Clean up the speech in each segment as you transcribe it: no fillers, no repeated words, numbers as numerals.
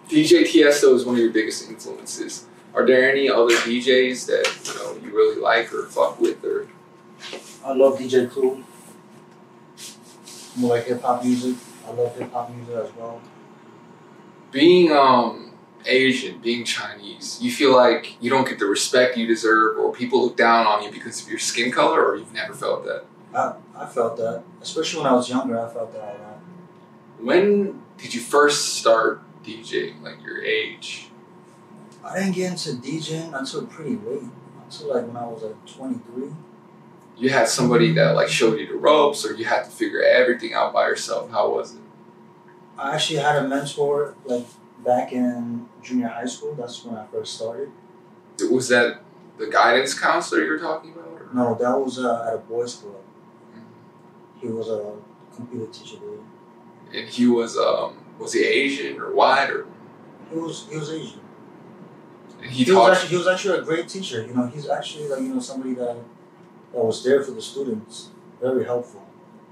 DJ Tiesto is one of your biggest influences. Are there any other DJs that you really like or fuck with? Or I love DJ Clue. More like hip hop music. I love hip hop music as well. being Asian, being Chinese, you feel like you don't get the respect you deserve, or people look down on you because of your skin color, or you've never felt that? I felt that, especially when I was younger. I felt that a lot. When did you first start DJing? Like your age? I didn't get into DJing until pretty late. Until like when I was like 23. You had somebody that like showed you the ropes, or you had to figure everything out by yourself? How was it? I actually had a mentor like back in junior high school. That's when I first started. Was that the guidance counselor you were talking about? Or? No, that was at a boys' club. He was a computer teacher there. And he was he Asian or white or? He was Asian. And He was actually a great teacher. You know, he's actually like somebody that was there for the students. Very helpful.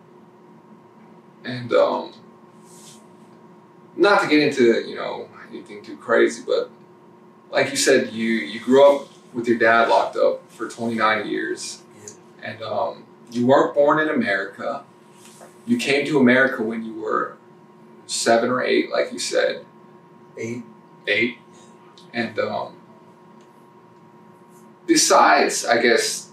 And not to get into anything too crazy, but like you said, you grew up with your dad locked up for 29 years, yeah. And you weren't born in America. You came to America when you were 7 or 8, like you said. 8. And besides, I guess,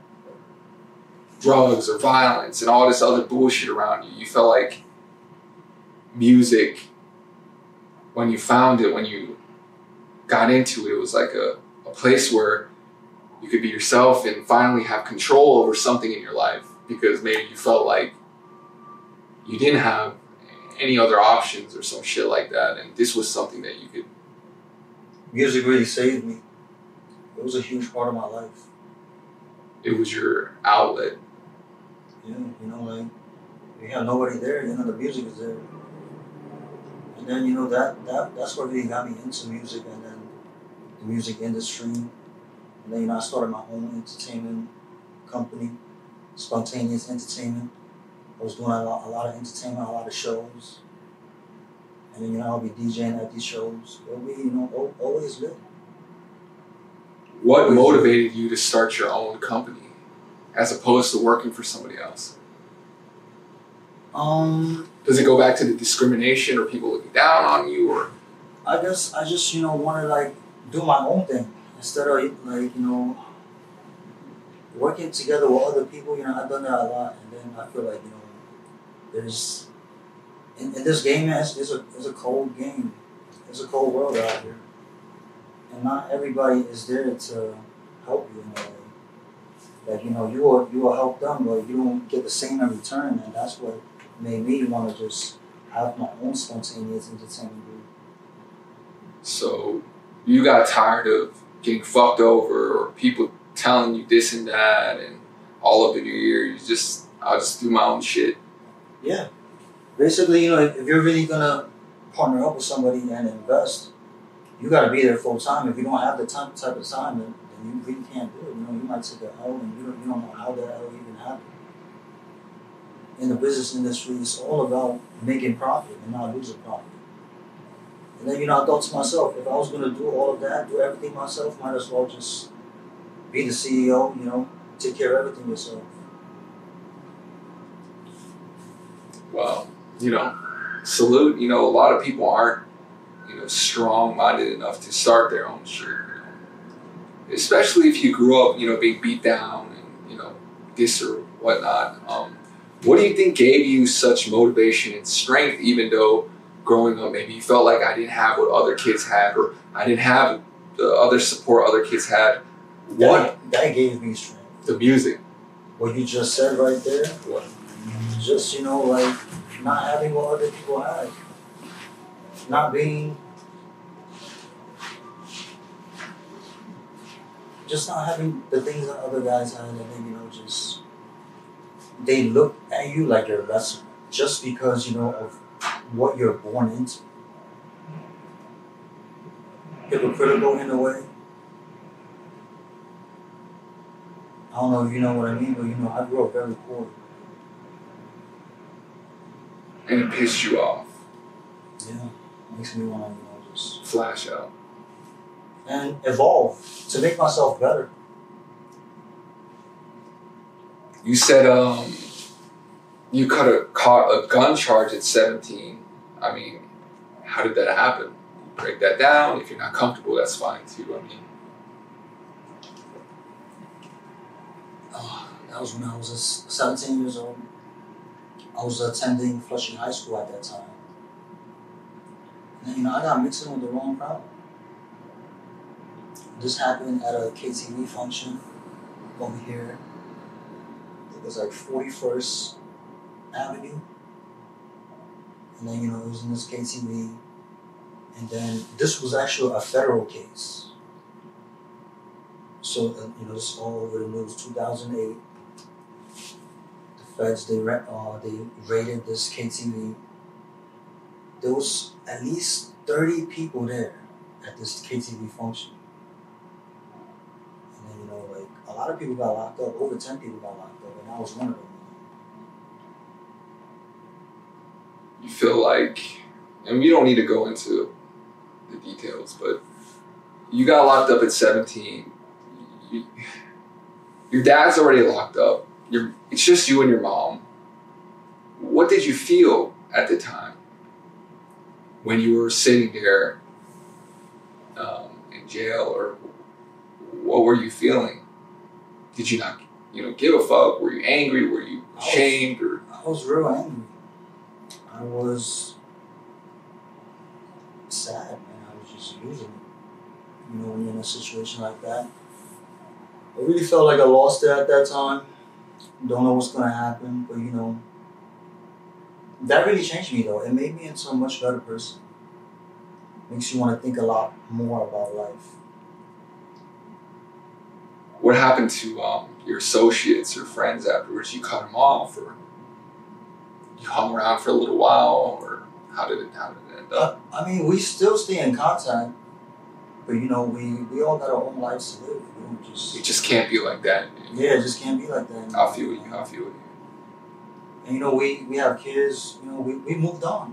drugs or violence and all this other bullshit around you, you felt like music, when you found it, when you got into it, it was like a place where you could be yourself and finally have control over something in your life, because maybe you felt like you didn't have any other options or some shit like that, and this was something that you could. Music really saved me. It was a huge part of my life. It was your outlet. Yeah, like you have nobody there, the music is there. And then that's what really got me into music, and then the music industry. And then I started my own entertainment company, Spontaneous Entertainment. I was doing a lot of entertainment, a lot of shows. And then I'll be DJing at these shows. It'll be always lit. What motivated you to start your own company as opposed to working for somebody else? Does it go back to the discrimination or people looking down on you, or? I just want to like do my own thing instead of like working together with other people. I've done that a lot, and then I feel like there's in this game, man, it's a cold game. It's a cold world out here, and not everybody is there to help you in that way. Like you will help them, but you don't get the same in return, and that's what made me want to just have my own Spontaneous Entertainment group. So you got tired of getting fucked over, or people telling you this and that, and all up in your ear. I'll just do my own shit. Yeah. Basically, if you're really gonna partner up with somebody and invest, you gotta be there full time. If you don't have the type of time, then you really can't do it. You might take an L, and you don't know how that L even happened. In the business industry, it's all about making profit and not losing profit. And then I thought to myself, if I was gonna do all of that, do everything myself, might as well just be the CEO. Take care of everything yourself. Well, salute. A lot of people aren't, strong-minded enough to start their own shit. Especially if you grew up, being beat down and, this or whatnot. What do you think gave you such motivation and strength, even though growing up maybe you felt like I didn't have what other kids had, or I didn't have the other support other kids had? What? That gave me strength. The music. What you just said right there. What? Just, like not having what other people had. Just not having the things that other guys had, and then, just, they look at you like you're lesser just because, of what you're born into. Hypocritical in a way. I don't know if you know what I mean, but, I grew up very poor. And it pissed you off. Yeah, it makes me want to, just Flash out. and evolve to make myself better. You said you caught a gun charge at 17. I mean, how did that happen? Break that down. If you're not comfortable, that's fine too. I mean, That was when I was 17 years old. I was attending Flushing High School at that time. And I got mixed in with the wrong crowd. This happened at a KTV function over here. It was like 41st Avenue. And then, it was in this KTV. And then this was actually a federal case. So, this is all over the news. 2008. The feds, they raided this KTV. There was at least 30 people there at this KTV function. And then, a lot of people got locked up. Over 10 people got locked up, and I was one of them. you feel like, and we don't need to go into the details, but you got locked up at 17. Your dad's already locked up. It's just you and your mom. What did you feel at the time when you were sitting there in jail, or what were you feeling? Did you not, give a fuck? Were you angry? Were you ashamed? I was real angry. I was sad, man. I was just losing it. When you're in a situation like that. I really felt like I lost it at that time. Don't know what's gonna happen, but that really changed me though. It made me into a much better person. Makes you want to think a lot more about life. What happened to your associates or friends afterwards? You cut them off, or you hung around for a little while, or how did it end up? We still stay in contact, but we all got our own lives to live. It just can't be like that. Yeah, it just can't be like that. I feel you. And we have kids. We moved on.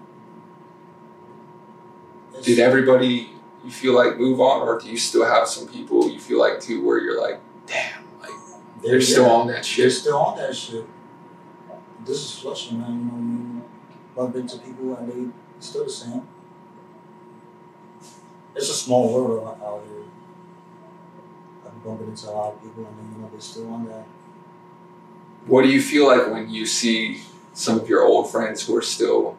Did everybody, you feel like, move on, or do you still have some people you feel like too where you're like, damn, like they're still on that shit? They're still on that shit. This is Flushing, man. You bump into people and they still the same. It's a small world out here. I'm bumping into a lot of people and then they're still on that. What do you feel like when you see some of your old friends who are still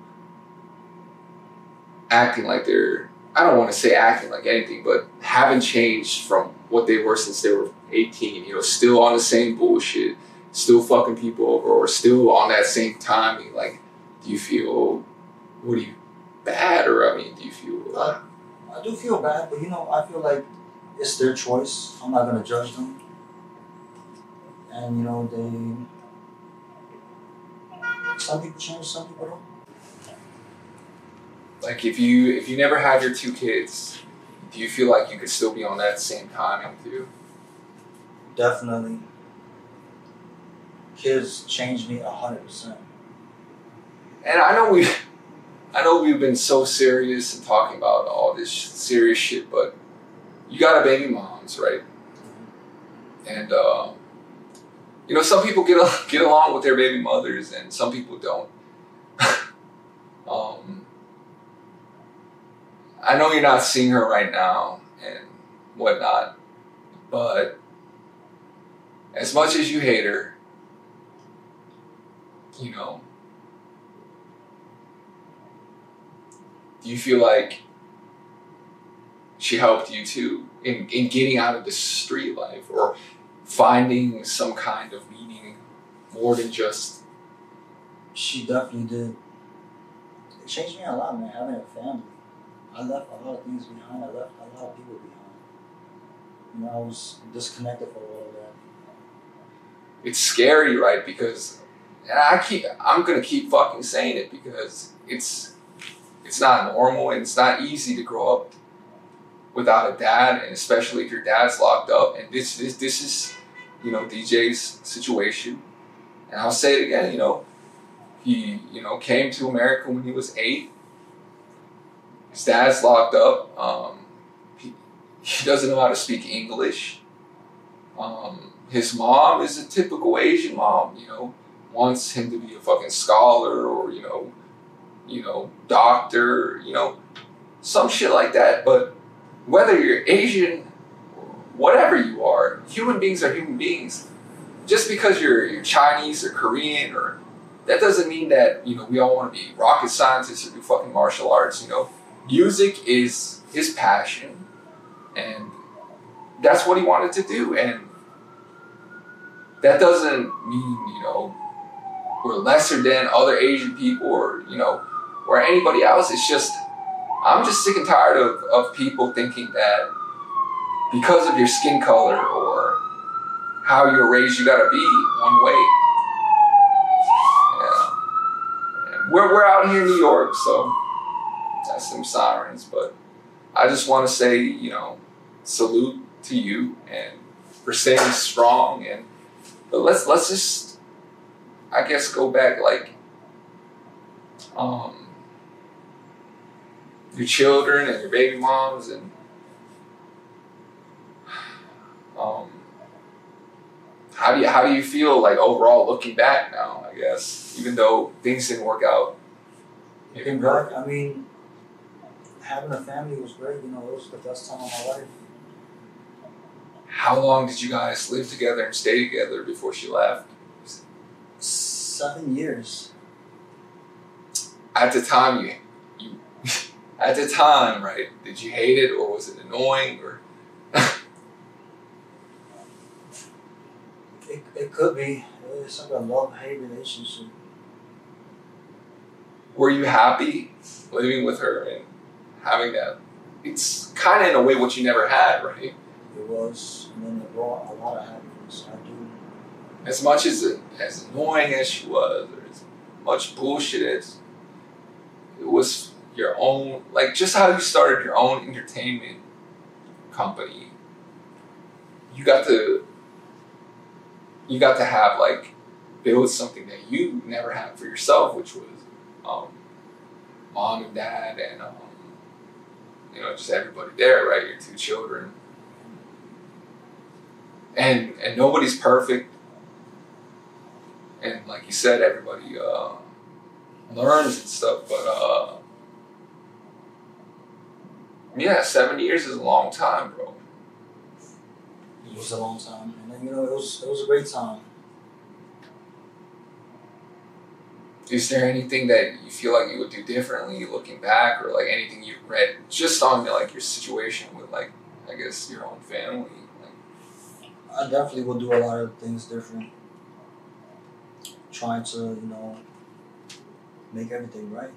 acting like they're, I don't want to say acting like anything, but haven't changed from what they were since they were 18, still on the same bullshit, still fucking people over, or still on that same timing? Like, do you feel, bad, or do you feel... I do feel bad, but I feel like it's their choice. I'm not going to judge them. And, some people change, some people don't. Like, if you never had your two kids, do you feel like you could still be on that same timing too? Definitely. Kids changed me 100%. And I know we've been so serious and talking about all this serious shit, but you got a baby moms, right? And some people get along with their baby mothers, and some people don't. I know you're not seeing her right now and whatnot, but as much as you hate her, do you feel like she helped you too in getting out of the street life, or finding some kind of meaning more than just... She definitely did. It changed me a lot, man, having a family. I left a lot of things behind. I left a lot of people behind. I was disconnected for all of that. It's scary, right? Because, and I'm gonna keep fucking saying it, because it's not normal, and it's not easy to grow up without a dad, and especially if your dad's locked up. And this is DJ's situation. And I'll say it again, he came to America when he was 8. His dad's locked up. He doesn't know how to speak English. His mom is a typical Asian mom, wants him to be a fucking scholar or, doctor, some shit like that. But whether you're Asian, whatever you are, human beings are human beings. Just because you're Chinese or Korean, or that doesn't mean that we all want to be rocket scientists or do fucking martial arts. Music is his passion, and that's what he wanted to do. And that doesn't mean we're lesser than other Asian people or anybody else. It's just I'm just sick and tired of people thinking that because of your skin color or how you're raised, you gotta be one way. Yeah. And we're out here in New York, so that's some sirens. But I just want to say, salute to you and for staying strong. But let's just, I guess, go back your children and your baby moms and how do you feel overall looking back now, I guess, even though things didn't work out? Looking back, I mean, having a family was great, it was the best time of my life. How long did you guys live together and stay together before she left? 7 years. At the time, you at the time, right? Did you hate it, or was it annoying, or? It could be. It's like a love-hate relationship. Were you happy living with her and having that? It's kind of in a way what you never had, right? It was, and then it brought a lot of happiness. I do. As much as annoying as she was, or as much bullshit as it was, your own, just how you started your own entertainment company. You got to have build something that you never had for yourself, which was mom and dad and just everybody there, right? Your 2 children. And nobody's perfect. And like you said, everybody learns and stuff, but 7 years is a long time, bro. It was a long time, and then it was a great time. Is there anything that you feel like you would do differently looking back, or anything you read just on your situation with I guess your own family? I definitely will do a lot of things different. Trying to make everything right.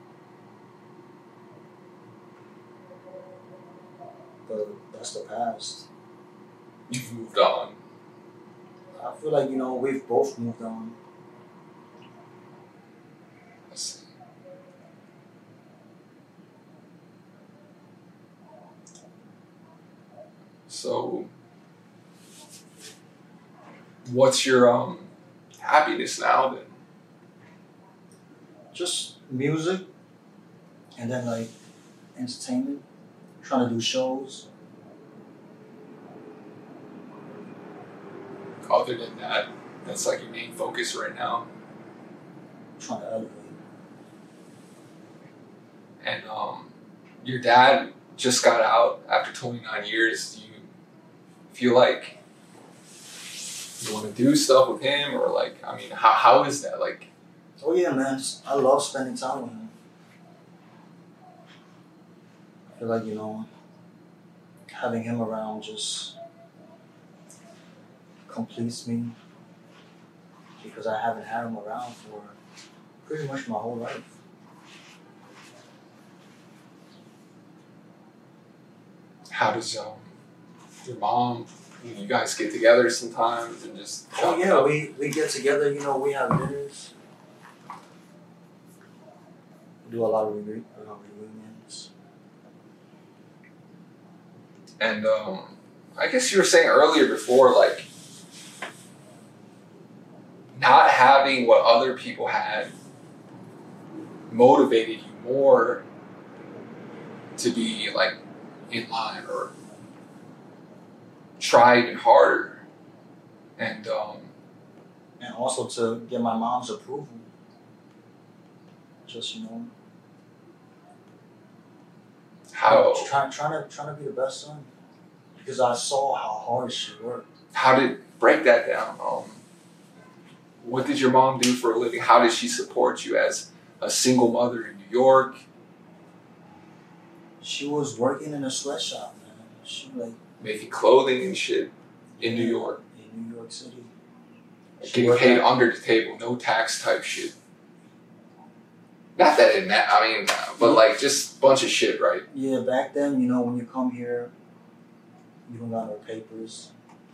But that's the past. You've moved on. I feel like we've both moved on. I see. So, what's your happiness now then? Just music, and then entertainment. Trying to do shows. Other than that, that's your main focus right now. Trying to elevate. And your dad just got out after 29 years. Do you feel like you want to do stuff with him, or how is that? Oh yeah, man. I love spending time with him. I feel like, having him around just completes me, because I haven't had him around for pretty much my whole life. How does your mom, you guys get together sometimes and just Oh yeah, we get together, we have dinners. We do a lot of reunions. And I guess you were saying earlier before, not having what other people had motivated you more to be like in line or try even harder. And And also to get my mom's approval. Just, how trying to be the best son. Because I saw how hard she worked. how did break that down? What did your mom do for a living? How did she support you as a single mother in New York? She was working in a sweatshop, man. She Making clothing and shit in New York. In New York City. Getting paid under the table, no tax type shit. Not that it but like just a bunch of shit, right? Yeah, back then, when you come here, you don't got no papers.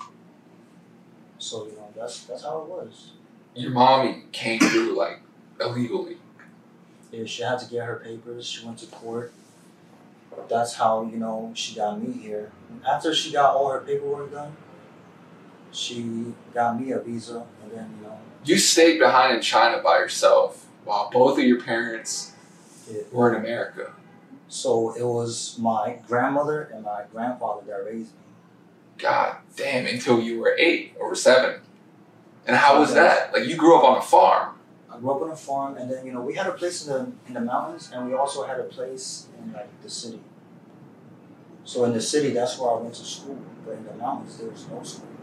So, that's how it was. Your mommy came through like illegally. Yeah, she had to get her papers. She went to court. That's how, she got me here. After she got all her paperwork done, she got me a visa, and then, You stayed behind in China by yourself while both of your parents were in America. So it was my grandmother and my grandfather that raised me. God damn, until you were 8 or 7. And how was that? Like, you grew up on a farm. I grew up on a farm, and then, we had a place in the mountains, and we also had a place in, the city. So in the city, that's where I went to school. But in the mountains, there was no school.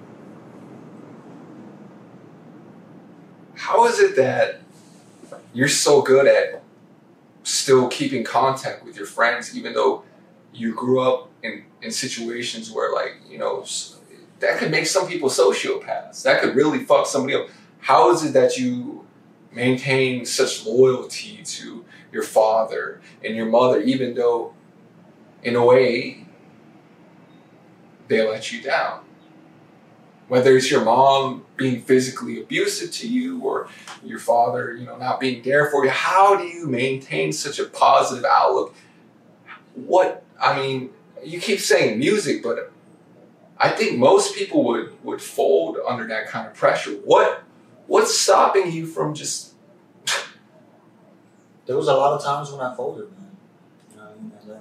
How is it that you're so good at still keeping contact with your friends, even though you grew up in situations where, that could make some people sociopaths. That could really fuck somebody up. How is it that you maintain such loyalty to your father and your mother, even though, in a way, they let you down? Whether it's your mom being physically abusive to you or your father, not being there for you, how do you maintain such a positive outlook? You keep saying music, but I think most people would fold under that kind of pressure. What's stopping you from just... There was a lot of times when I folded, man. And then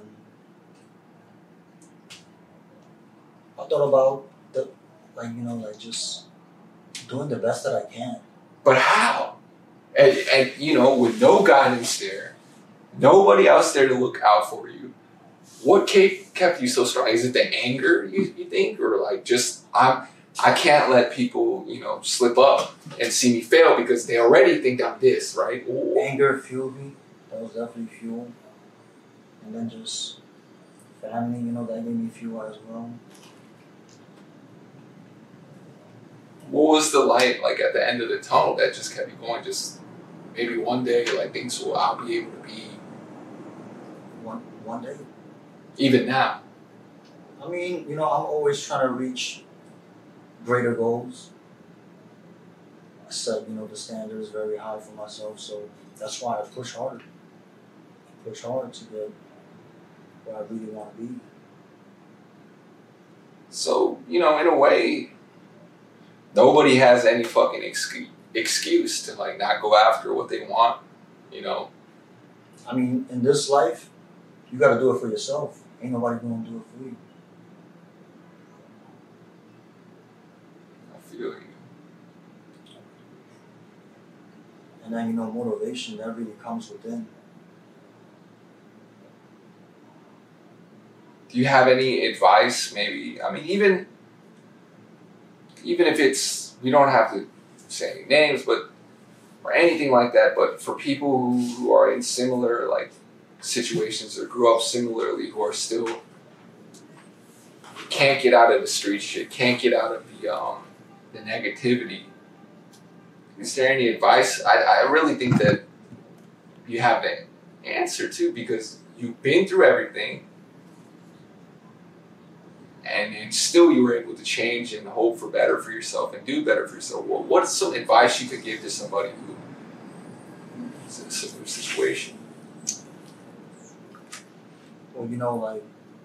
I thought about just doing the best that I can. But how? And with no guidance there, nobody else there to look out for you, what kept you so strong? Is it the anger, you think? Or I can't let people, slip up and see me fail because they already think I'm this, right? Ooh. Anger fueled me. That was definitely fuel. And then just family, that gave me fuel as well. What was the light like at the end of the tunnel that just kept you going? Just maybe one day, I'll be able to be... One day? Even now? I'm always trying to reach greater goals. I set, the standard is very high for myself, so that's why I push harder. I push hard to get where I really want to be. So, in a way, nobody has any fucking excuse to not go after what they want, In this life, you got to do it for yourself. Ain't nobody going to do it for you. I feel you. And then, motivation, that really comes within. Do you have any advice, maybe? Even if it's, we don't have to say any names, but, or anything like that, but for people who are in similar, situations or grew up similarly, who are still can't get out of the street shit, can't get out of the negativity. Is there any advice? I really think that you have an answer too, because you've been through everything, and still you were able to change and hope for better for yourself and do better for yourself. What is some advice you could give to somebody who is in a similar situation? Well,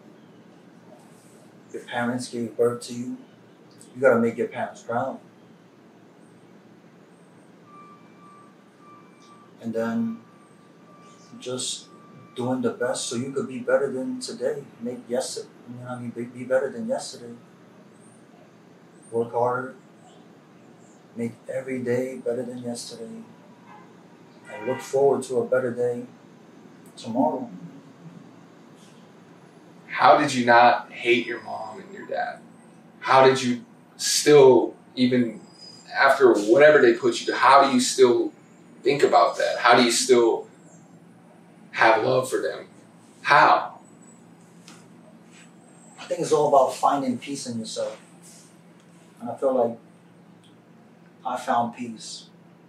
your parents gave birth to you, you gotta make your parents proud. And then just doing the best so you could be better than today. Make yesterday, you know what I mean, be better than yesterday. Work harder, make every day better than yesterday, and look forward to a better day tomorrow. How did you not hate your mom and your dad? How did you still, even after whatever they put you to, how do you still think about that? How do you still have love for them? How? I think it's all about finding peace in yourself. And I feel like I found peace.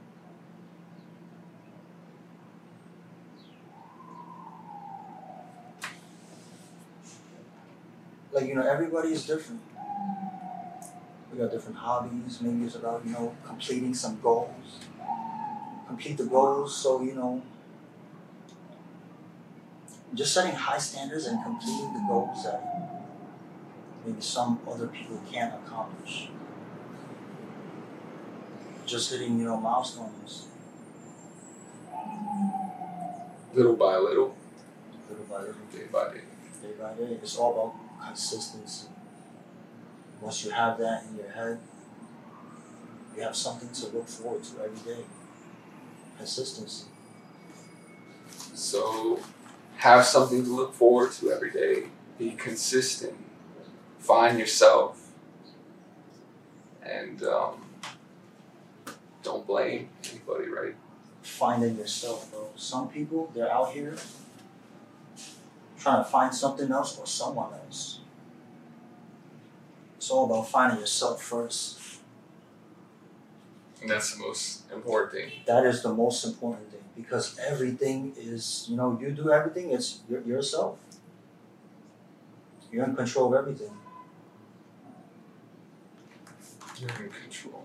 Like, you know, everybody is different. We got different hobbies. Maybe it's about, you know, completing some goals. Complete the goals so, you know, just setting high standards and completing the goals that maybe some other people can't accomplish. Just hitting, you know, milestones. Little by little, Little by little, day by day. day by day. It's all about consistency. Once you have that in your head, you have something to look forward to every day. Consistency. So have something to look forward to every day. Be consistent. Find yourself. And don't blame anybody, right? Finding yourself, bro. Some people, they're out here trying to find something else or someone else. It's all about finding yourself first. And that's the most important thing. That is the most important thing because everything is, you know, you do everything, it's yourself. You're in control of everything. You're in control.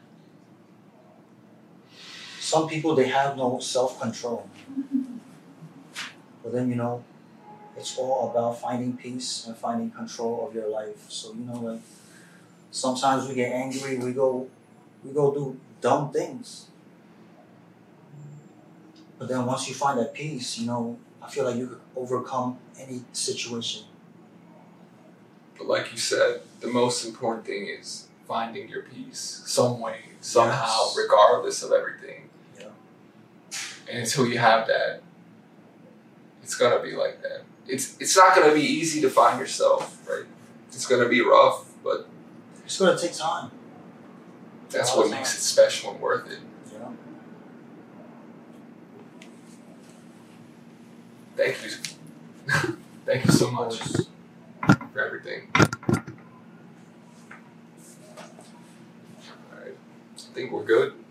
Some people, they have no self-control. But then, you know, it's all about finding peace and finding control of your life. So, you know, like, sometimes we get angry, we go do dumb things. But then once you find that peace, you know, I feel like you could overcome any situation. But like you said, the most important thing is finding your peace some way, somehow, Yes. regardless of everything. Yeah. And until you have that, it's gonna be like that. It's not gonna be easy to find yourself, right? It's gonna be rough, but It's going to take time. that's All what the makes time. it special and worth it. You know? Thank you. Thank you so much for everything. All right. I think we're good.